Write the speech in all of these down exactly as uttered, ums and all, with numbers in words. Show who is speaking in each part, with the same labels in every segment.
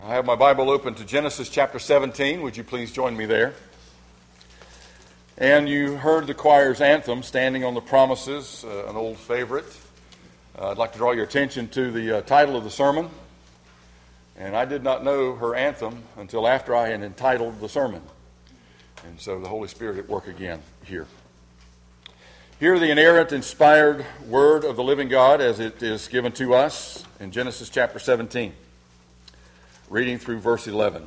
Speaker 1: I have my Bible open to Genesis chapter seventeen. Would you please join me there? And you heard the choir's anthem, Standing on the Promises, uh, an old favorite. Uh, I'd like to draw your attention to the uh, title of the sermon. And I did not know her anthem until after I had entitled the sermon. And so the Holy Spirit at work again here. Hear the inerrant, inspired word of the living God as it is given to us in Genesis chapter seventeen. Reading through verse eleven.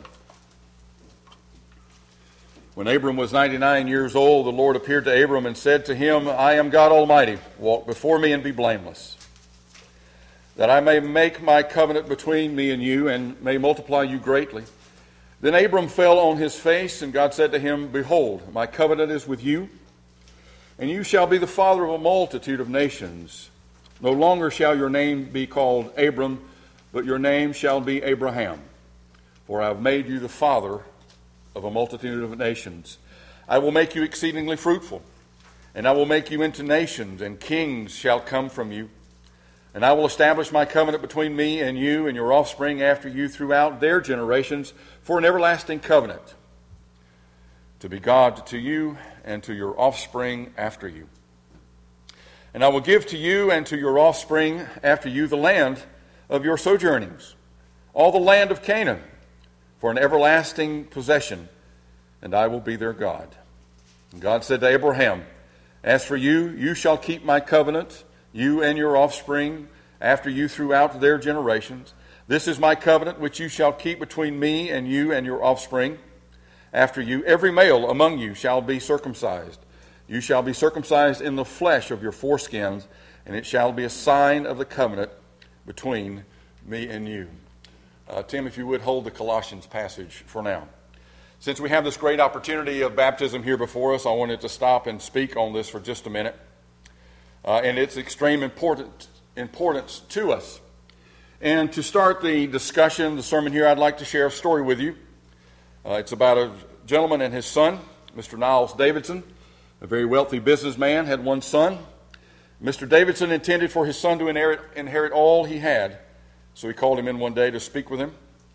Speaker 1: When Abram was ninety-nine years old, the Lord appeared to Abram and said to him, I am God Almighty. Walk before me and be blameless, that I may make my covenant between me and you and may multiply you greatly. Then Abram fell on his face, and God said to him, Behold, my covenant is with you, and you shall be the father of a multitude of nations. No longer shall your name be called Abram, but your name shall be Abraham. For I have made you the father of a multitude of nations. I will make you exceedingly fruitful, and I will make you into nations, and kings shall come from you. And I will establish my covenant between me and you and your offspring after you throughout their generations for an everlasting covenant, to be God to you and to your offspring after you. And I will give to you and to your offspring after you the land of your sojournings, all the land of Canaan, for an everlasting possession, and I will be their God. And God said to Abraham, As for you, you shall keep my covenant, you and your offspring after you throughout their generations. This is my covenant which you shall keep between me and you and your offspring after you. Every male among you shall be circumcised. You shall be circumcised in the flesh of your foreskins, and it shall be a sign of the covenant between me and you. Uh, Tim, if you would hold the Colossians passage for now. Since we have this great opportunity of baptism here before us, I wanted to stop and speak on this for just a minute. Uh, and its extreme important, importance to us. And to start the discussion, the sermon here, I'd like to share a story with you. Uh, it's about a gentleman and his son, Mister Niles Davidson, a very wealthy businessman, had one son. Mister Davidson intended for his son to inherit, inherit all he had, so he called him in one day to speak with him.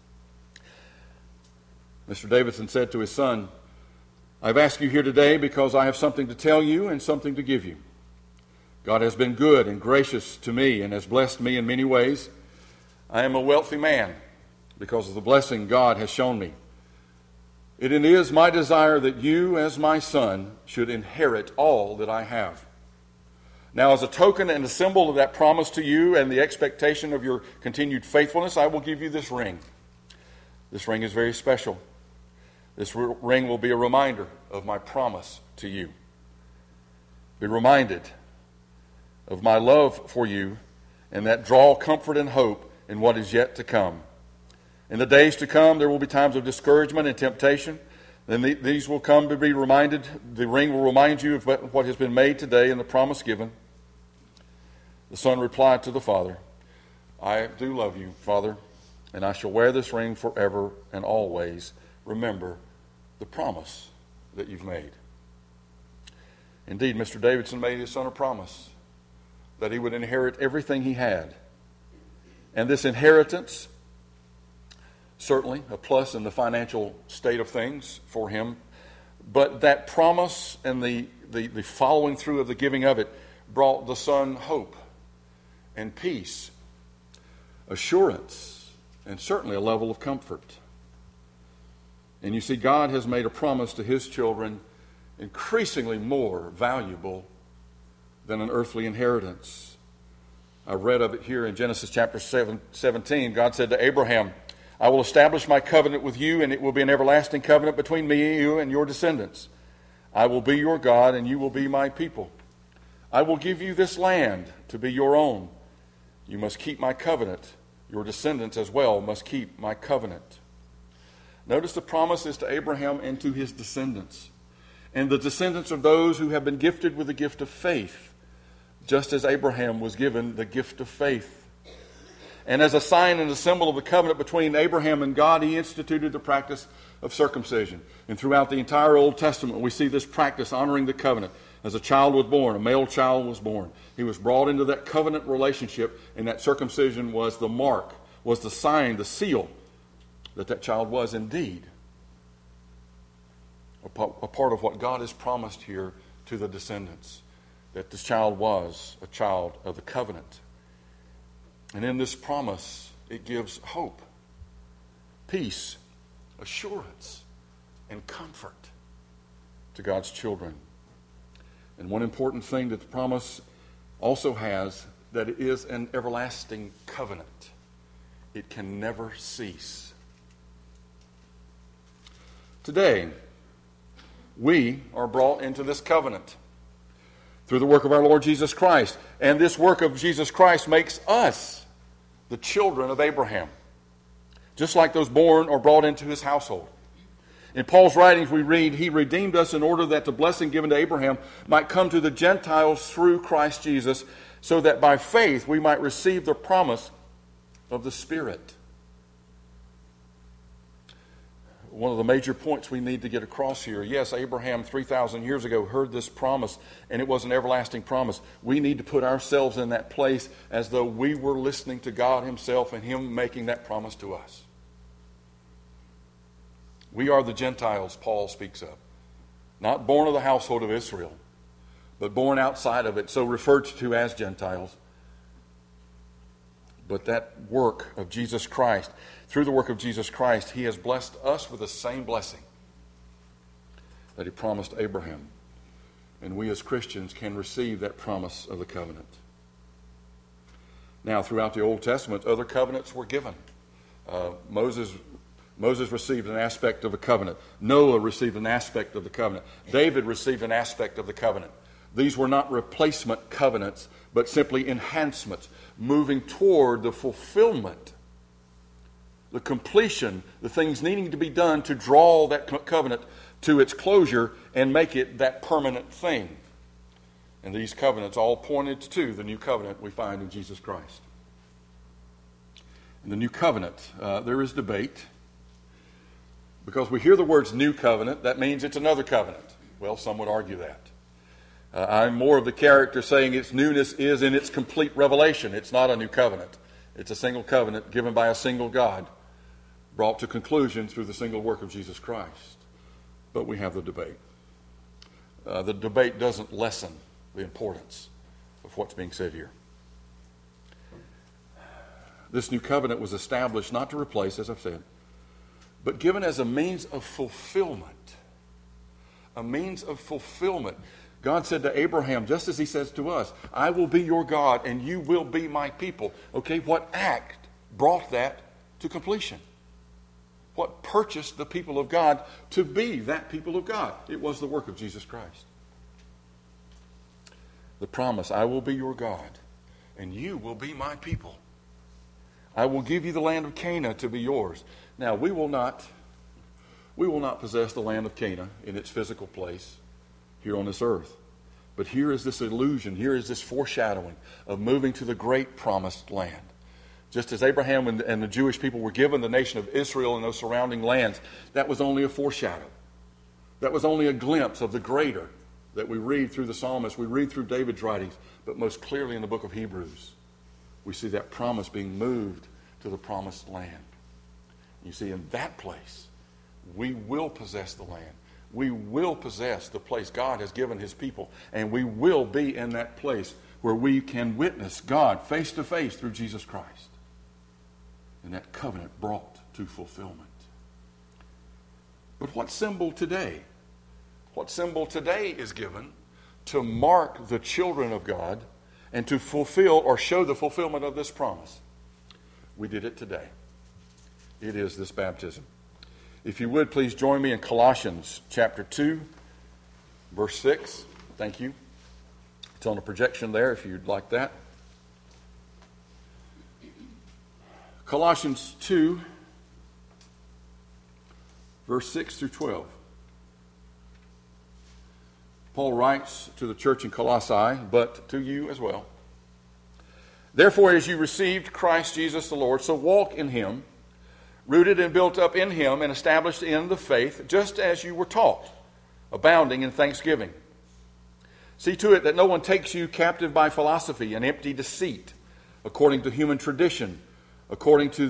Speaker 1: Mister Davidson said to his son, I've asked you here today because I have something to tell you and something to give you. God has been good and gracious to me and has blessed me in many ways. I am a wealthy man because of the blessing God has shown me. It is my desire that you, as my son, should inherit all that I have. Now, as a token and a symbol of that promise to you and the expectation of your continued faithfulness, I will give you this ring. This ring is very special. This ring will be a reminder of my promise to you. Be reminded of my love for you, and that draw comfort and hope in what is yet to come. In the days to come, there will be times of discouragement and temptation. Then the, these will come to be reminded. The ring will remind you of what has been made today and the promise given. The son replied to the father, I do love you, Father, and I shall wear this ring forever and always. Remember the promise that you've made. Indeed, Mister Davidson made his son a promise that he would inherit everything he had. And this inheritance, certainly a plus in the financial state of things for him, but that promise and the, the, the following through of the giving of it brought the son hope and peace, assurance, and certainly a level of comfort. And you see, God has made a promise to his children increasingly more valuable than an earthly inheritance. I read of it here in Genesis chapter seventeen. God said to Abraham, I will establish my covenant with you, and it will be an everlasting covenant between me and you and your descendants. I will be your God, and you will be my people. I will give you this land to be your own. You must keep my covenant. Your descendants as well must keep my covenant. Notice the promise is to Abraham and to his descendants. And the descendants are those who have been gifted with the gift of faith, just as Abraham was given the gift of faith. And as a sign and a symbol of the covenant between Abraham and God, he instituted the practice of circumcision. And throughout the entire Old Testament, we see this practice honoring the covenant. As a child was born, a male child was born. He was brought into that covenant relationship, and that circumcision was the mark, was the sign, the seal that that child was indeed a part of what God has promised here to the descendants, that this child was a child of the covenant. And in this promise, it gives hope, peace, assurance, and comfort to God's children. And one important thing that the promise also has, that it is an everlasting covenant. It can never cease. Today, we are brought into this covenant through the work of our Lord Jesus Christ. And this work of Jesus Christ makes us the children of Abraham, just like those born or brought into his household. In Paul's writings we read, he redeemed us in order that the blessing given to Abraham might come to the Gentiles through Christ Jesus, so that by faith we might receive the promise of the Spirit. One of the major points we need to get across here, yes, Abraham three thousand years ago heard this promise, and it was an everlasting promise. We need to put ourselves in that place as though we were listening to God himself and him making that promise to us. We are the Gentiles Paul speaks of, not born of the household of Israel, but born outside of it, so referred to as Gentiles. But that work of Jesus Christ, through the work of Jesus Christ, he has blessed us with the same blessing that he promised Abraham. And we as Christians can receive that promise of the covenant. Now, throughout the Old Testament, other covenants were given. Uh, Moses, Moses received an aspect of a covenant. Noah received an aspect of the covenant. David received an aspect of the covenant. These were not replacement covenants, but simply enhancements, moving toward the fulfillment, the completion, the things needing to be done to draw that co- covenant to its closure and make it that permanent thing. And these covenants all pointed to the new covenant we find in Jesus Christ. In the new covenant, uh, there is debate. Because we hear the words new covenant, that means it's another covenant. Well, some would argue that. Uh, I'm more of the character saying its newness is in its complete revelation. It's not a new covenant. It's a single covenant given by a single God, brought to conclusion through the single work of Jesus Christ. But we have the debate. Uh, the debate doesn't lessen the importance of what's being said here. This new covenant was established not to replace, as I've said, but given as a means of fulfillment. A means of fulfillment. God said to Abraham, just as he says to us, I will be your God and you will be my people. Okay, what act brought that to completion? What purchased the people of God to be that people of God? It was the work of Jesus Christ. The promise, I will be your God and you will be my people. I will give you the land of Canaan to be yours. Now, we will not, we will not possess the land of Canaan in its physical place here on this earth. But here is this illusion, here is this foreshadowing of moving to the great promised land. Just as Abraham and, and the Jewish people were given the nation of Israel and those surrounding lands, that was only a foreshadow. That was only a glimpse of the greater that we read through the psalmist, we read through David's writings, but most clearly in the book of Hebrews, we see that promise being moved to the promised land. You see, in that place, we will possess the land. We will possess the place God has given his people, and we will be in that place where we can witness God face to face through Jesus Christ. And that covenant brought to fulfillment. But what symbol today? What symbol today is given to mark the children of God and to fulfill or show the fulfillment of this promise? We did it today. It is this baptism. If you would, please join me in Colossians chapter two, verse six. Thank you. It's on the projection there if you'd like that. Colossians two, verse six through twelve. Paul writes to the church in Colossae, but to you as well. Therefore, as you received Christ Jesus the Lord, so walk in him, rooted and built up in him and established in the faith, just as you were taught, abounding in thanksgiving. See to it that no one takes you captive by philosophy and empty deceit, according to human tradition, according to the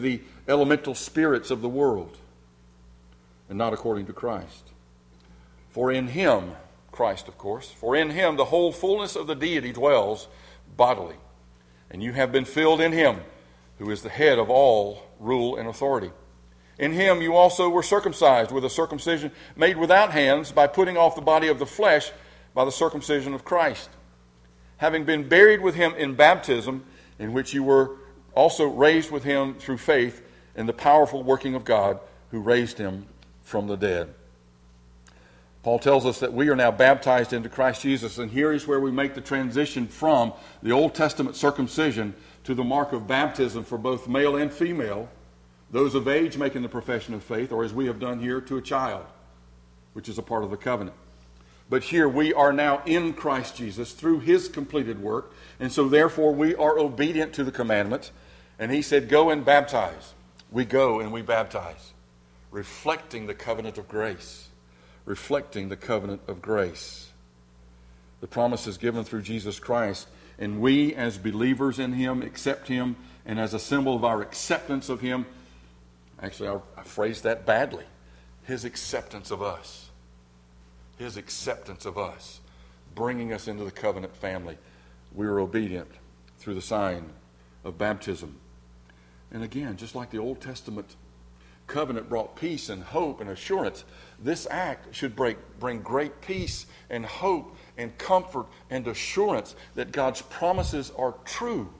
Speaker 1: elemental spirits of the world, and not according to Christ. For in him, Christ of course, for in him the whole fullness of the deity dwells bodily, and you have been filled in him, who is the head of all rule and authority. In him you also were circumcised with a circumcision made without hands, by putting off the body of the flesh by the circumcision of Christ, having been buried with him in baptism, in which you were also raised with him through faith in the powerful working of God, who raised him from the dead. Paul tells us that we are now baptized into Christ Jesus, and here is where we make the transition from the Old Testament circumcision to the mark of baptism for both male and female, those of age making the profession of faith, or as we have done here, to a child, which is a part of the covenant. But here we are now in Christ Jesus through his completed work, and so therefore we are obedient to the commandments. And he said, go and baptize. We go and we baptize, reflecting the covenant of grace. Reflecting the covenant of grace. The promise is given through Jesus Christ, and we as believers in him accept him, and as a symbol of our acceptance of him, actually I, I phrased that badly, his acceptance of us. His acceptance of us, bringing us into the covenant family. We are obedient through the sign of baptism. And again, just like the Old Testament covenant brought peace and hope and assurance, this act should break, bring great peace and hope and comfort and assurance that God's promises are true.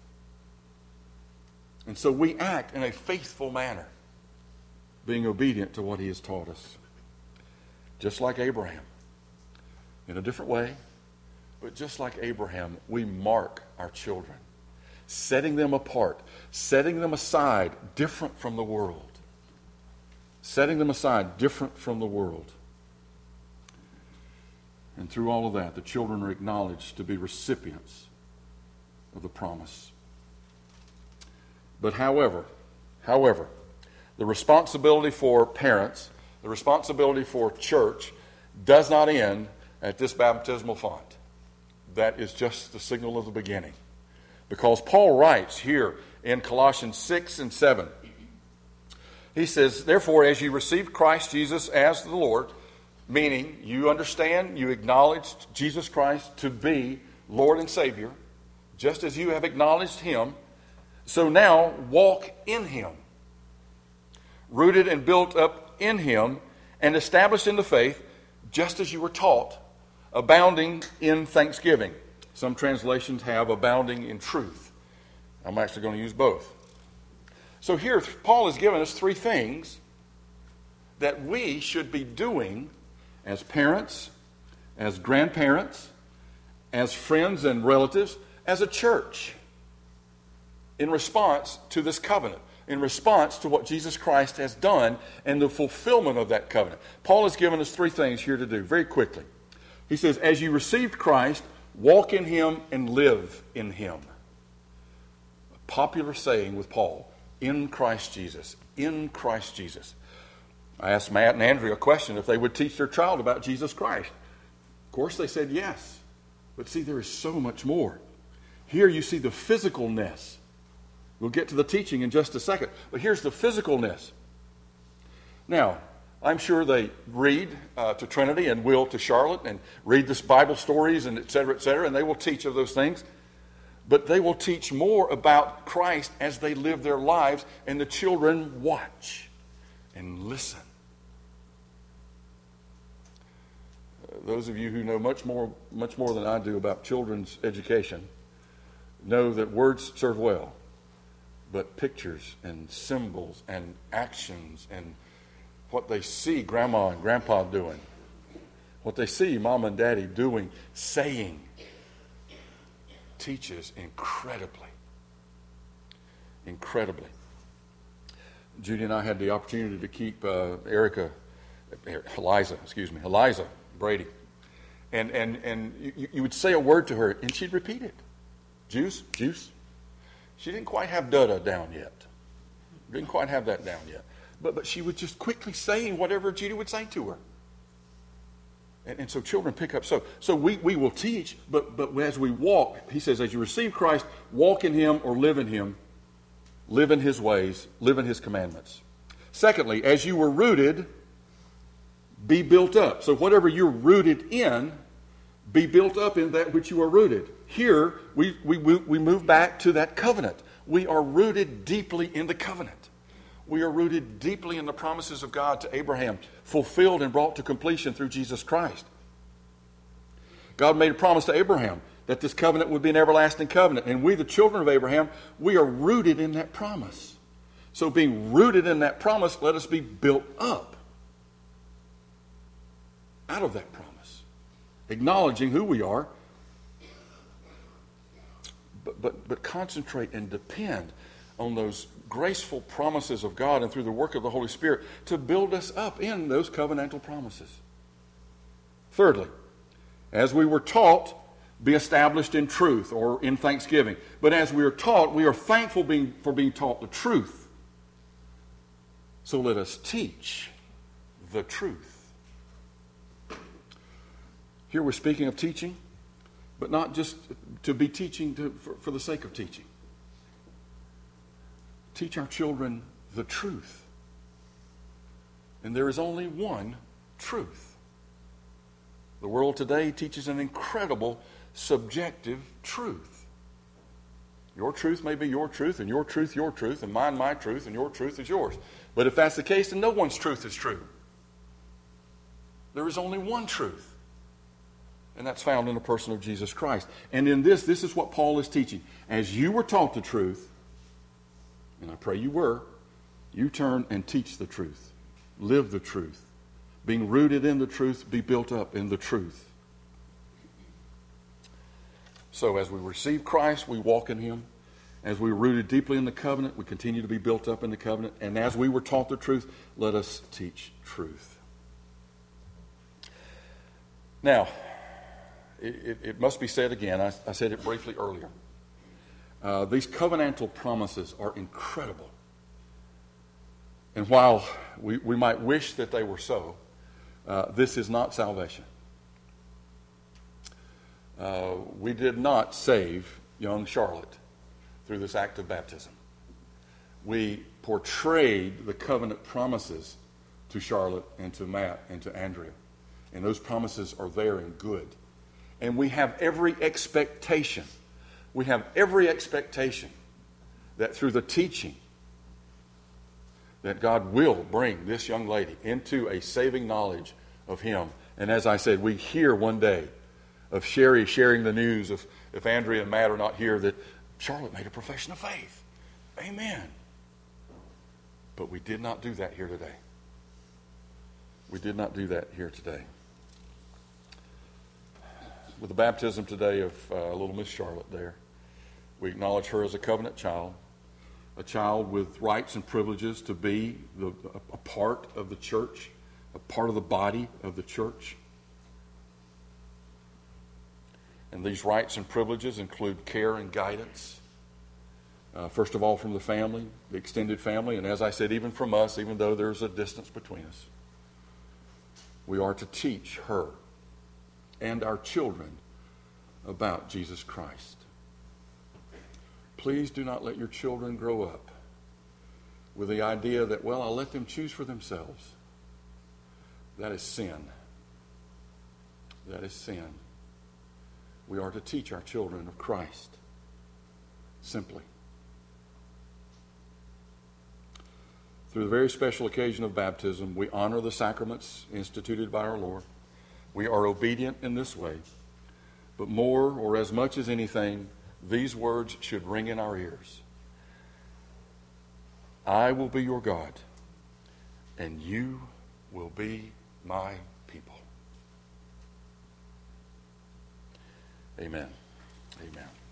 Speaker 1: And so we act in a faithful manner, being obedient to what he has taught us. Just like Abraham, in a different way, but just like Abraham, we mark our children, setting them apart, setting them aside, different from the world. Setting them aside, different from the world. And through all of that, the children are acknowledged to be recipients of the promise. But however, however, the responsibility for parents, the responsibility for church, does not end at this baptismal font. That is just the signal of the beginning. Because Paul writes here in Colossians six and seven, he says, therefore, as you received Christ Jesus as the Lord, meaning you understand, you acknowledged Jesus Christ to be Lord and Savior, just as you have acknowledged him, so now walk in him, rooted and built up in him, and established in the faith, just as you were taught, abounding in thanksgiving. Some translations have abounding in truth. I'm actually going to use both. So here, Paul has given us three things that we should be doing as parents, as grandparents, as friends and relatives, as a church, in response to this covenant, in response to what Jesus Christ has done and the fulfillment of that covenant. Paul has given us three things here to do, very quickly. He says, as you received Christ, walk in him and live in him. A popular saying with Paul, in Christ Jesus, in Christ Jesus. I asked Matt and Andrew a question if they would teach their child about Jesus Christ. Of course they said yes. But see, there is so much more. Here you see the physicalness. We'll get to the teaching in just a second. But here's the physicalness. Now, I'm sure they read uh, to Trinity and will to Charlotte and read this Bible stories and et cetera, et cetera, and they will teach of those things. But they will teach more about Christ as they live their lives, and the children watch and listen. Uh, those of you who know much more, much more than I do about children's education know that words serve well, but pictures and symbols and actions and what they see grandma and grandpa doing, what they see mom and daddy doing, saying, teaches incredibly. Incredibly. Judy and I had the opportunity to keep uh, Erica, Eliza, excuse me, Eliza Brady. And and and you, you would say a word to her, and she'd repeat it. Juice, juice. She didn't quite have da-da down yet. Didn't quite have that down yet. But but she would just quickly say whatever Judy would say to her. And, and so children pick up. So so we, we will teach, but, but as we walk, he says, as you receive Christ, walk in him or live in him. live in his ways, live in his commandments. Secondly, as you were rooted, be built up. So whatever you're rooted in, be built up in that which you are rooted. Here, we, we, we move back to that covenant. We are rooted deeply in the covenant. We are rooted deeply in the promises of God to Abraham, fulfilled and brought to completion through Jesus Christ. God made a promise to Abraham that this covenant would be an everlasting covenant. And we, the children of Abraham, we are rooted in that promise. So being rooted in that promise, let us be built up out of that promise, acknowledging who we are, but, but, but concentrate and depend on those graceful promises of God and through the work of the Holy Spirit to build us up in those covenantal promises. Thirdly, as we were taught, be established in truth or in thanksgiving. But as we are taught, we are thankful being, for being taught the truth. So let us teach the truth. Here we're speaking of teaching, but not just to be teaching to, for, for the sake of teaching. Teach our children the truth. And there is only one truth. The world today teaches an incredible subjective truth. Your truth may be your truth, and your truth your truth, and mine my truth, and your truth is yours. But if that's the case, then no one's truth is true. There is only one truth, and that's found in the person of Jesus Christ. And in this, this is what Paul is teaching. As you were taught the truth, and I pray you were, you turn and teach the truth. Live the truth. Being rooted in the truth, be built up in the truth. So as we receive Christ, we walk in him. As we are rooted deeply in the covenant, we continue to be built up in the covenant. And as we were taught the truth, let us teach truth. Now, it, it, it must be said again, I, I said it briefly earlier. Uh, these covenantal promises are incredible. And while we, we might wish that they were so, uh, this is not salvation. Uh, we did not save young Charlotte through this act of baptism. We portrayed the covenant promises to Charlotte and to Matt and to Andrea. And those promises are there and good. And we have every expectation, we have every expectation that through the teaching that God will bring this young lady into a saving knowledge of him. And as I said, we hear one day of Sherry sharing the news, of if Andrea and Matt are not here, that Charlotte made a profession of faith. Amen. But we did not do that here today. We did not do that here today. With the baptism today of uh, little Miss Charlotte there, we acknowledge her as a covenant child, a child with rights and privileges to be the, a part of the church, a part of the body of the church. And these rights and privileges include care and guidance. Uh, first of all, from the family, the extended family, and as I said, even from us, even though there's a distance between us. We are to teach her and our children about Jesus Christ. Please do not let your children grow up with the idea that, well, I'll let them choose for themselves. That is sin. That is sin. We are to teach our children of Christ simply. Through the very special occasion of baptism, we honor the sacraments instituted by our Lord. We are obedient in this way. But more or as much as anything, these words should ring in our ears. I will be your God, and you will be my people. Amen. Amen.